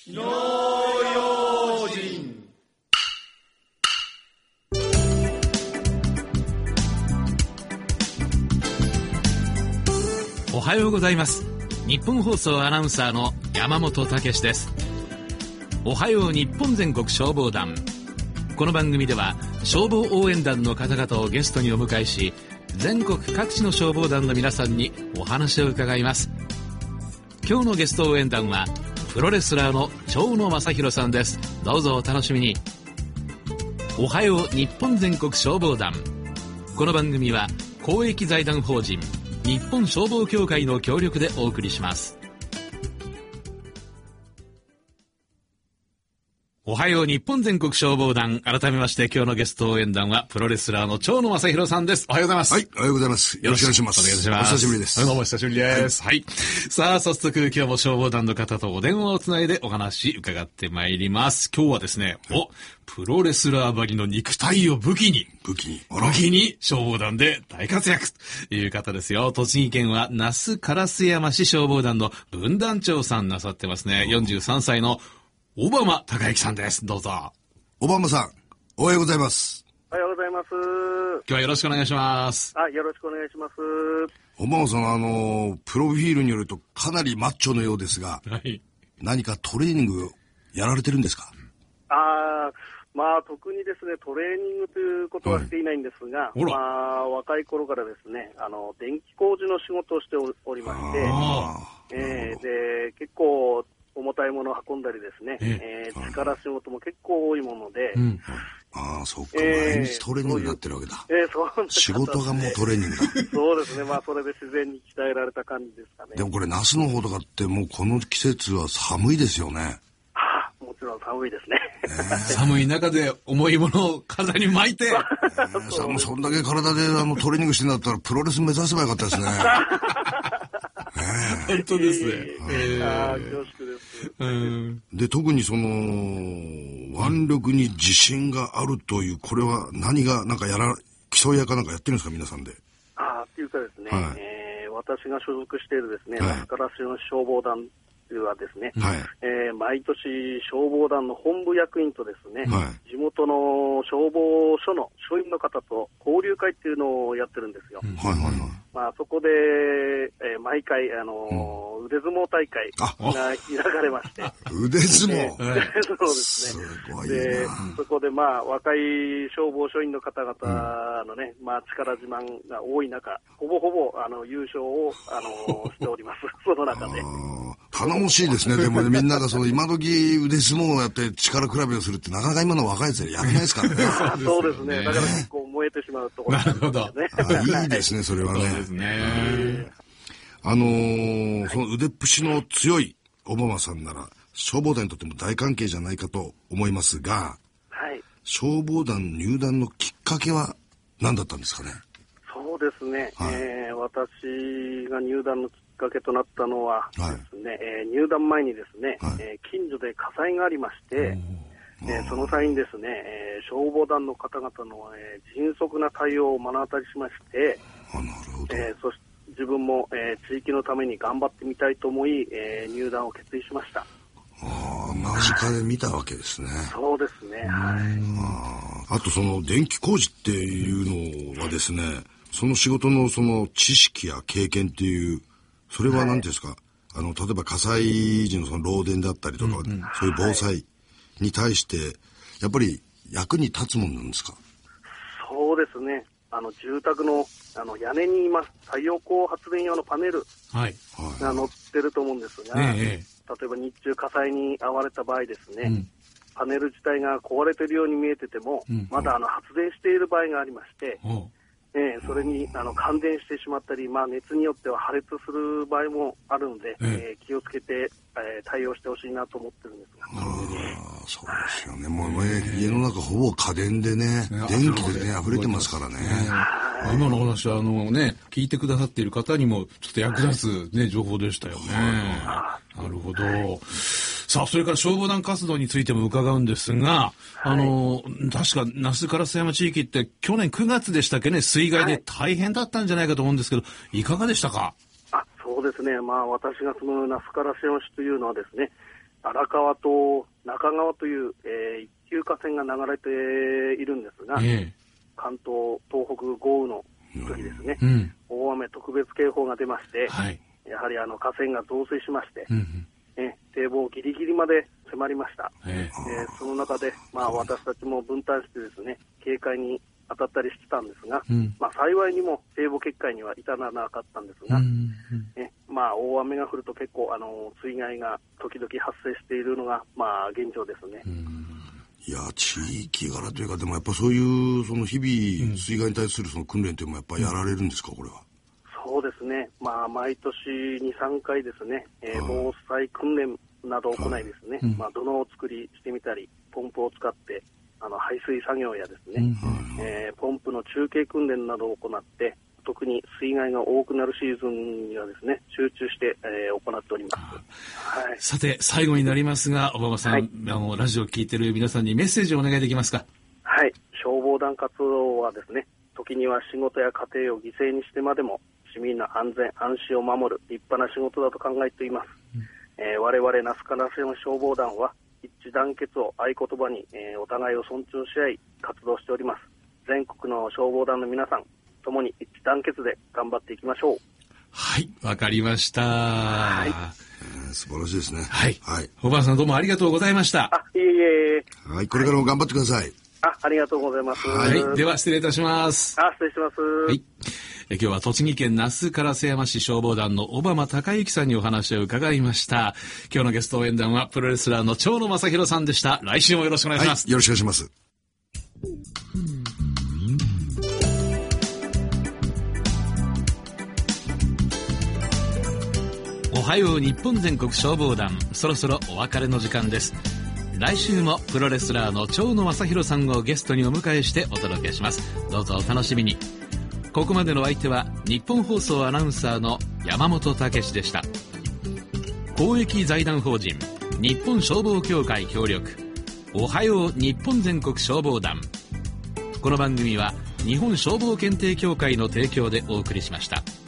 火の用心。 おはようございます。日本放送アナウンサーの山本武史です。おはよう日本全国消防団。この番組では消防応援団の方々をゲストにお迎えし、全国各地の消防団の皆さんにお話を伺います。今日のゲスト応援団はプロレスラーの蝶野正洋さんです。どうぞお楽しみに。おはよう日本全国消防団。この番組は公益財団法人日本消防協会の協力でお送りします。おはよう日本全国消防団。改めまして今日のゲスト応援団はプロレスラーの蝶野正洋さんです。おはようございます。 はい、おはようございます。よろしくお願いします。 お願いします。 お久しぶりです。 どうもお久しぶりです。はい。さあ、早速今日も消防団の方とお電話をつないでお話伺ってまいります。今日はですね、プロレスラーばりの肉体を武器に消防団で大活躍という方ですよ。栃木県は那須烏山市消防団の分団長さんなさってますね。43歳の小浜孝之さんです。どうぞ。 小浜さん、おはようございます。 おはようございます。 今日はよろしくお願いします。 よろしくお願いします。 小浜さん、プロフィールによるとかなりマッチョのようですが、はい、何かトレーニングやられてるんですか？ 特にですね、トレーニングということはしていないんですが、若い頃からですね、電気工事の仕事をしておりまして、で、結構重たいものを運んだりですね、力仕事も結構多いもので、 そうか、毎日トレーニングになってるわけだ。仕事がもうトレーニングだ。 そうですね、それで自然に鍛えられた感じですかね。 でもこれ、那須の方とかってもうこの季節は寒いですよね。 もちろん寒いですね。 寒い中で重いものを体に巻いて。 そんだけ体でトレーニングしてんだったらプロレス目指せばよかったですね。 本当ですね。 恐縮です。 で、特に腕力に自信があるという、これは何が、競い合いかなんかやってるんですか、皆さんで。 っていうかですね、私が所属しているですね、那須烏山消防団はですね、毎年消防団の本部役員とですね、地元の消防署の署員の方と交流会っていうのをやってるんですよ。そこで、毎回、腕相撲大会が開かれまして。 腕相撲そうですね。 すごいな。 で、そこで若い消防署員の方々のね、力自慢が多い中、ほぼほぼ、優勝を、しております。その中で。 頼もしいですね。でもね、みんなが今時腕相撲をやって力比べをするってなかなか今の若いやつはやれないですからね。 そうですね。だから結構燃えてしまうところなんですね。 いいですね、それはね。 そうですね。 その腕っぷしの強い小浜さんなら消防団にとっても大関係じゃないかと思いますが、消防団入団のきっかけは何だったんですかね？ そうですね。私が入団のきっかけとなったのはですね、入団前にですね、近所で火災がありまして、その際にですね、消防団の方々の、迅速な対応を目の当たりしまして、そして自分も、地域のために頑張ってみたいと思い、入団を決意しました。 間近で見たわけですね。 そうですね。 あと電気工事っていうのはですね、その仕事の知識や経験っていう、それは何ですか、例えば火災時の漏電だったりとか、そういう防災に対してやっぱり役に立つものなんですか？ そうですね。住宅の屋根に太陽光発電用のパネルが載ってると思うんですが、例えば日中火災に遭われた場合ですね、パネル自体が壊れているように見えてても、まだ発電している場合がありまして、それに感電してしまったり、熱によっては破裂する場合もあるので、気をつけて、対応してほしいなと思ってるんですが。 そうですよね。もう家の中ほぼ家電でね、電気でね、溢れてますからね。 今の話は聞いてくださっている方にもちょっと役立つ情報でしたよね。なるほど。さあ、それから消防団活動についても伺うんですが、確か那須烏山地域って去年9月でしたっけね、水害で大変だったんじゃないかと思うんですけど、いかがでしたか？ そうですね。私が住む那須烏山市というのはですね、 荒川と中川という、一級河川が流れているんですが、関東、東北豪雨の時ですね、大雨特別警報が出まして、やはり河川が増水しまして、堤防ギリギリまで迫りました。その中で、私たちも分担してですね、警戒に当たったりしてたんですが、幸いにも堤防決壊には至らなかったんですが、大雨が降ると結構水害が時々発生しているのが現状ですね。 いや、地域柄というか、でもやっぱそういうその日々水害に対するその訓練というのもやっぱりやられるんですか、これは。 そうですね、毎年2、3回ですね、防災訓練などを行いですね、土のうを作りしてみたり、ポンプを使って排水作業やですね、ポンプの中継訓練などを行って、特に水害が多くなるシーズンにはですね、集中して、行っております。 さて、最後になりますが、小浜さん、ラジオを聞いている皆さんにメッセージをお願いできますか。 はい、消防団活動はですね、時には仕事や家庭を犠牲にしてまでも市民の安全安心を守る立派な仕事だと考えています。我々那須烏山消防団は一致団結を合言葉に、お互いを尊重し合い活動しております。全国の消防団の皆さんともに一致団結で頑張っていきましょう。 はい、わかりました。 素晴らしいですね。 小原さん、どうもありがとうございました。 いえいえ。 はい、これからも頑張ってください。 ありがとうございます。 では失礼いたします。 失礼します。 今日は栃木県那須烏山市消防団の小浜隆之さんにお話を伺いました。今日のゲスト応援団はプロレスラーの蝶野正弘さんでした。来週もよろしくお願いします。 よろしくお願いします。 おはよう日本全国消防団、そろそろお別れの時間です。来週もプロレスラーの蝶野正弘さんをゲストにお迎えしてお届けします。どうぞお楽しみに。ここまでの相手は日本放送アナウンサーの山本武でした。公益財団法人日本消防協会協力、おはよう日本全国消防団。この番組は日本消防検定協会の提供でお送りしました。